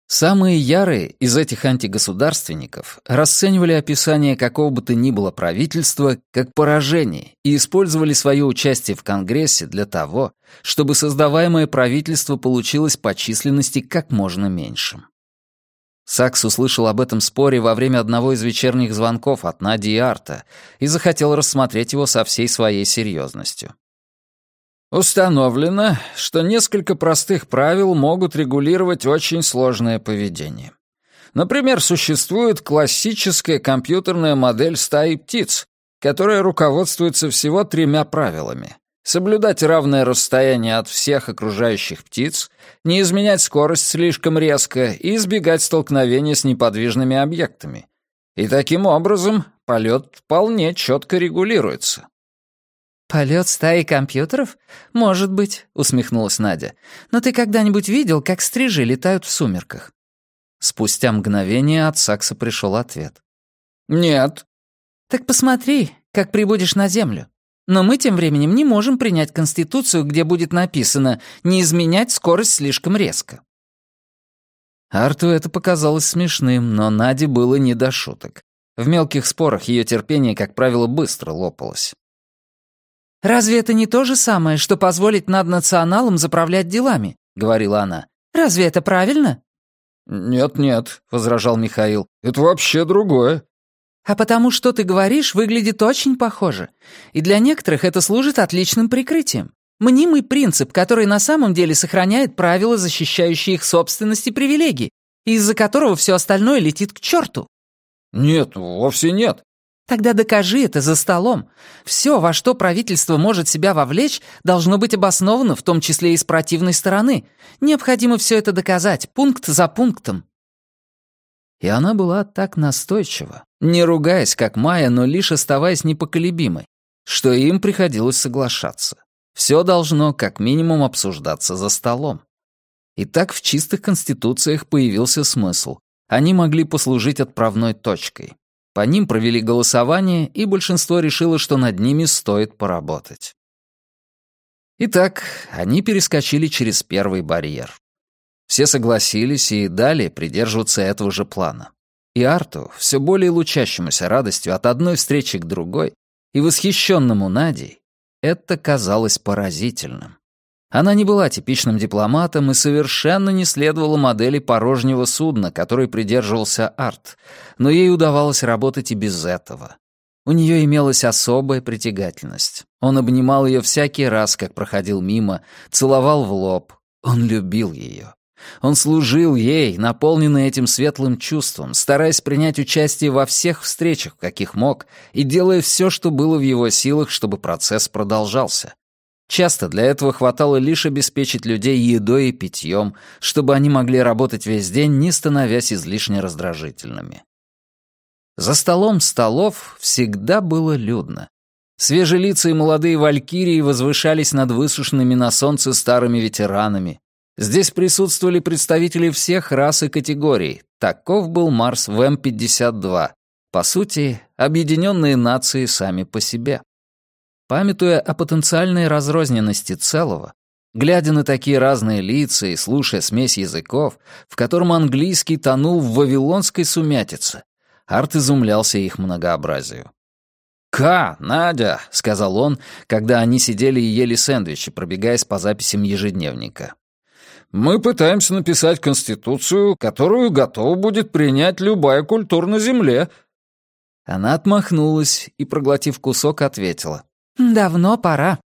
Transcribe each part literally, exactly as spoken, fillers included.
Самые ярые из этих антигосударственников расценивали описание какого бы то ни было правительства как поражение и использовали свое участие в Конгрессе для того, чтобы создаваемое правительство получилось по численности как можно меньшим. Сакс услышал об этом споре во время одного из вечерних звонков от Нади и Арта и захотел рассмотреть его со всей своей серьезностью. Установлено, что несколько простых правил могут регулировать очень сложное поведение. Например, существует классическая компьютерная модель стаи птиц, которая руководствуется всего тремя правилами: соблюдать равное расстояние от всех окружающих птиц, не изменять скорость слишком резко и избегать столкновения с неподвижными объектами. И таким образом полет вполне четко регулируется. «Полет стаи компьютеров? Может быть», — усмехнулась Надя. «Но ты когда-нибудь видел, как стрижи летают в сумерках?» Спустя мгновение от Сакса пришел ответ. «Нет». «Так посмотри, как прибудешь на Землю. Но мы тем временем не можем принять Конституцию, где будет написано «не изменять скорость слишком резко». Арту это показалось смешным, но Наде было не до шуток. В мелких спорах ее терпение, как правило, быстро лопалось. «Разве это не то же самое, что позволить наднационалам заправлять делами?» — говорила она. «Разве это правильно?» «Нет-нет», — возражал Михаил, — «это вообще другое». «А потому что ты говоришь, выглядит очень похоже. И для некоторых это служит отличным прикрытием. Мнимый принцип, который на самом деле сохраняет правила, защищающие их собственность и привилегии, и из-за которого все остальное летит к черту». «Нет, вовсе нет». «Тогда докажи это за столом. Все, во что правительство может себя вовлечь, должно быть обосновано, в том числе и с противной стороны. Необходимо все это доказать, пункт за пунктом». И она была так настойчива, не ругаясь, как Майя, но лишь оставаясь непоколебимой, что им приходилось соглашаться. Все должно, как минимум, обсуждаться за столом. И так в чистых конституциях появился смысл. Они могли послужить отправной точкой. По ним провели голосование, и большинство решило, что над ними стоит поработать. Итак, они перескочили через первый барьер. Все согласились и далее придерживаться этого же плана. И Арту, все более лучащемуся радостью от одной встречи к другой, и восхищенному Надей, это казалось поразительным. Она не была типичным дипломатом и совершенно не следовала модели порожнего судна, которой придерживался Арт, но ей удавалось работать и без этого. У нее имелась особая притягательность. Он обнимал ее всякий раз, как проходил мимо, целовал в лоб. Он любил ее. Он служил ей, наполненный этим светлым чувством, стараясь принять участие во всех встречах, в каких мог, и делая все, что было в его силах, чтобы процесс продолжался. Часто для этого хватало лишь обеспечить людей едой и питьем, чтобы они могли работать весь день, не становясь излишне раздражительными. За столом столов всегда было людно. Свежелицые молодые валькирии возвышались над высушенными на солнце старыми ветеранами. Здесь присутствовали представители всех рас и категорий. Таков был Марс в эм пятьдесят два. По сути, объединенные нации сами по себе. Памятуя о потенциальной разрозненности целого, глядя на такие разные лица и слушая смесь языков, в котором английский тонул в вавилонской сумятице, Арт изумлялся их многообразию. «Ка, Надя», — сказал он, когда они сидели и ели сэндвичи, пробегаясь по записям ежедневника. «Мы пытаемся написать конституцию, которую готова будет принять любая культура на Земле». Она отмахнулась и, проглотив кусок, ответила. «Давно пора».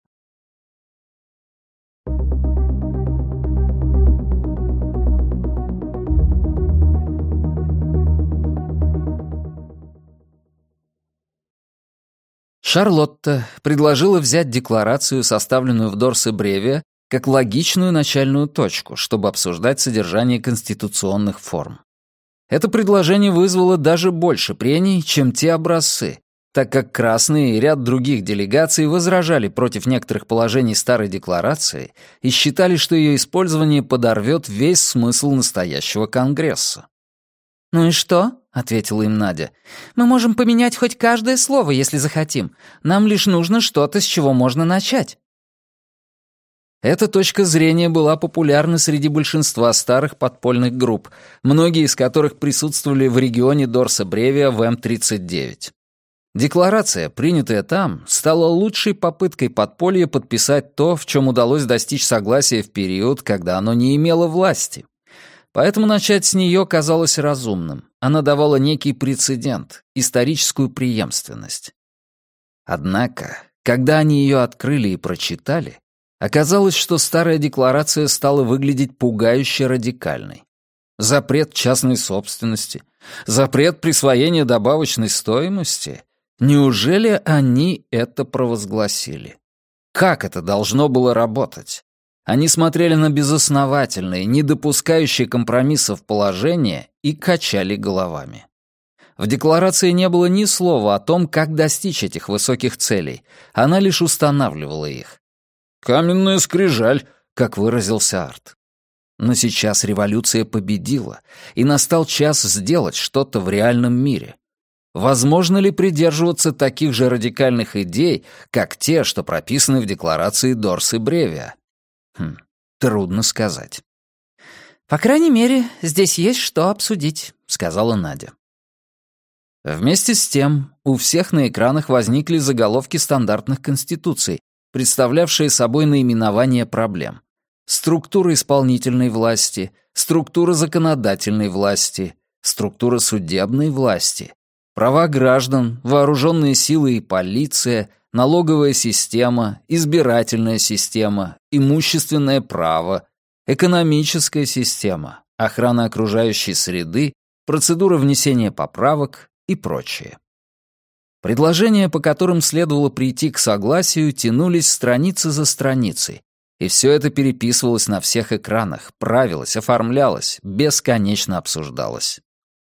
Шарлотта предложила взять декларацию, составленную в Дорсе-Бреве, как логичную начальную точку, чтобы обсуждать содержание конституционных форм. Это предложение вызвало даже больше прений, чем те образцы, так как красные и ряд других делегаций возражали против некоторых положений старой декларации и считали, что ее использование подорвет весь смысл настоящего Конгресса. «Ну и что?» — ответила им Надя. «Мы можем поменять хоть каждое слово, если захотим. Нам лишь нужно что-то, с чего можно начать». Эта точка зрения была популярна среди большинства старых подпольных групп, многие из которых присутствовали в регионе Дорса Бревия в эм тридцать девять. Декларация, принятая там, стала лучшей попыткой подполья подписать то, в чем удалось достичь согласия в период, когда оно не имело власти. Поэтому начать с нее казалось разумным. Она давала некий прецедент, историческую преемственность. Однако, когда они ее открыли и прочитали, оказалось, что старая декларация стала выглядеть пугающе радикальной. Запрет частной собственности, запрет присвоения добавочной стоимости. Неужели они это провозгласили? Как это должно было работать? Они смотрели на безосновательные, не допускающие компромиссов положения и качали головами. В декларации не было ни слова о том, как достичь этих высоких целей. Она лишь устанавливала их. «Каменная скрижаль», как выразился Арт. Но сейчас революция победила, и настал час сделать что-то в реальном мире. Возможно ли придерживаться таких же радикальных идей, как те, что прописаны в декларации Дорс и Бревия? Хм, трудно сказать. «По крайней мере, здесь есть что обсудить», — сказала Надя. Вместе с тем, у всех на экранах возникли заголовки стандартных конституций, представлявшие собой наименование проблем. Структура исполнительной власти, структура законодательной власти, структура судебной власти, права граждан, вооруженные силы и полиция, налоговая система, избирательная система, имущественное право, экономическая система, охрана окружающей среды, процедура внесения поправок и прочее. Предложения, по которым следовало прийти к согласию, тянулись страницы за страницей, и все это переписывалось на всех экранах, правилось, оформлялось, бесконечно обсуждалось.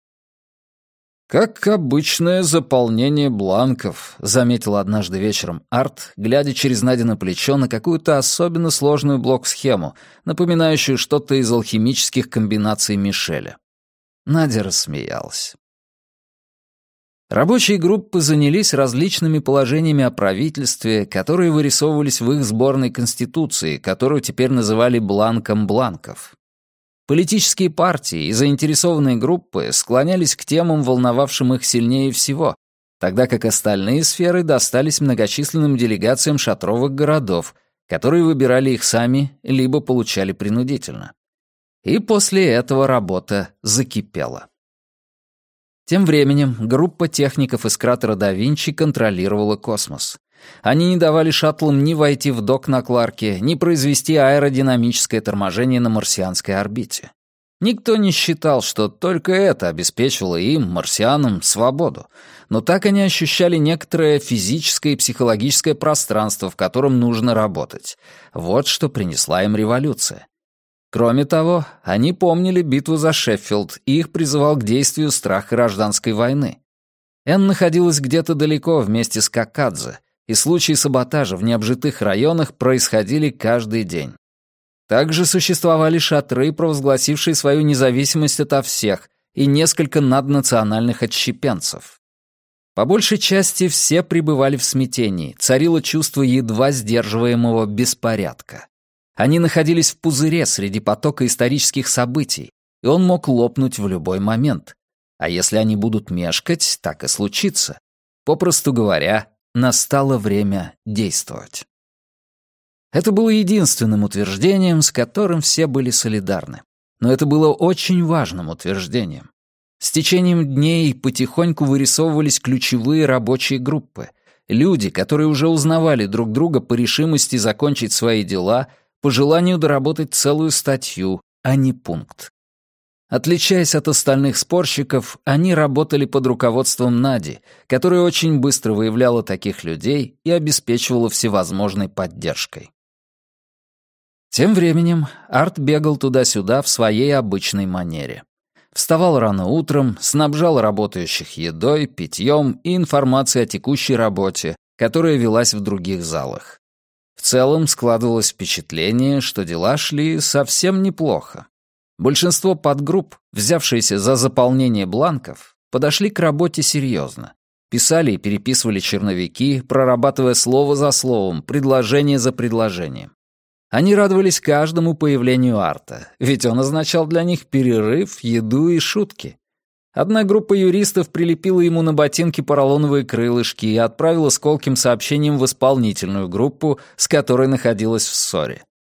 «Как обычное заполнение бланков», — заметил однажды вечером Арт, глядя через Надино плечо на какую-то особенно сложную блок-схему, напоминающую что-то из алхимических комбинаций Мишеля. Надя рассмеялась. Рабочие группы занялись различными положениями о правительстве, которые вырисовывались в их сборной конституции, которую теперь называли «бланком бланков». Политические партии и заинтересованные группы склонялись к темам, волновавшим их сильнее всего, тогда как остальные сферы достались многочисленным делегациям шатровых городов, которые выбирали их сами либо получали принудительно. И после этого работа закипела. Тем временем группа техников из кратера да Винчи контролировала космос. Они не давали шаттлам ни войти в док на Кларке, ни произвести аэродинамическое торможение на марсианской орбите. Никто не считал, что только это обеспечивало им, марсианам, свободу, но так они ощущали некоторое физическое и психологическое пространство, в котором нужно работать. Вот что принесла им революция. Кроме того, они помнили битву за Шеффилд, и их призывал к действию страх гражданской войны. Энн находилась где-то далеко вместе с Какадзе, и случаи саботажа в необжитых районах происходили каждый день. Также существовали шатры, провозгласившие свою независимость ото всех, и несколько наднациональных отщепенцев. По большей части все пребывали в смятении, царило чувство едва сдерживаемого беспорядка. Они находились в пузыре среди потока исторических событий, и он мог лопнуть в любой момент. А если они будут мешкать, так и случится. Попросту говоря, настало время действовать. Это было единственным утверждением, с которым все были солидарны. Но это было очень важным утверждением. С течением дней потихоньку вырисовывались ключевые рабочие группы. Люди, которые уже узнавали друг друга по решимости закончить свои дела, по желанию доработать целую статью, а не пункт. Отличаясь от остальных спорщиков, они работали под руководством Нади, которая очень быстро выявляла таких людей и обеспечивала всевозможной поддержкой. Тем временем Арт бегал туда-сюда в своей обычной манере. Вставал рано утром, снабжал работающих едой, питьем и информацией о текущей работе, которая велась в других залах. В целом складывалось впечатление, что дела шли совсем неплохо. Большинство подгрупп, взявшиеся за заполнение бланков, подошли к работе серьезно. Писали и переписывали черновики, прорабатывая слово за словом, предложение за предложением. Они радовались каждому появлению Арта, ведь он означал для них перерыв, еду и шутки. Одна группа юристов прилепила ему на ботинки поролоновые крылышки и отправила с колким сообщением в исполнительную группу, с которой находилась в ссоре.